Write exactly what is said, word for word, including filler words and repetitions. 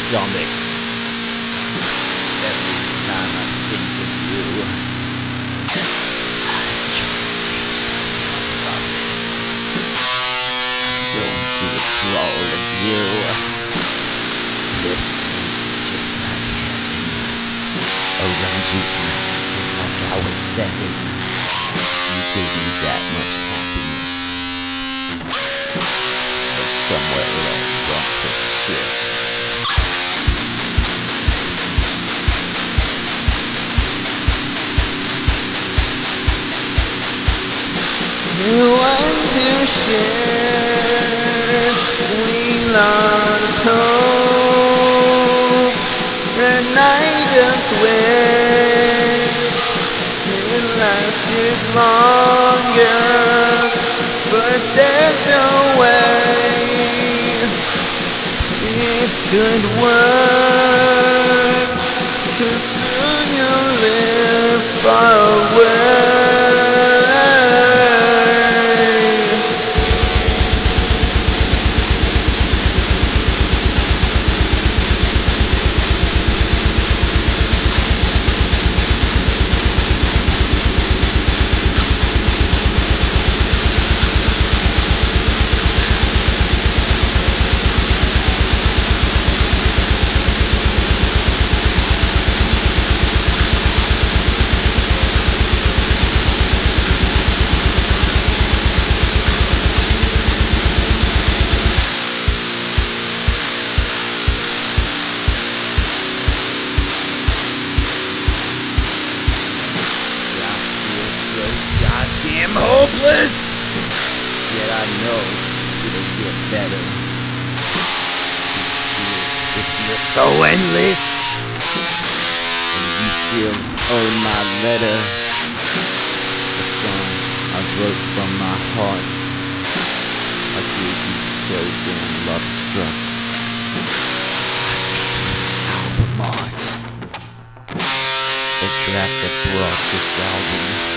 stomach every time I think of you. I enjoy the taste of your loving. I'm going to withdraw all of you. Lips taste just like heaven. Around you I acted like I was seven. You gave me that much happiness. But somewhere it all went to shit. You went to shit. We lost hope, and I just wish it lasted longer. But there's no way it could work, 'cause soon you'll live far away. Goddamn hopeless! Yet I know it'll get better. These fears, they feel so endless. And you still owe my letter. The song I wrote from my heart. I gave you so damn love struck. I gave you an album art. The track that brought this album.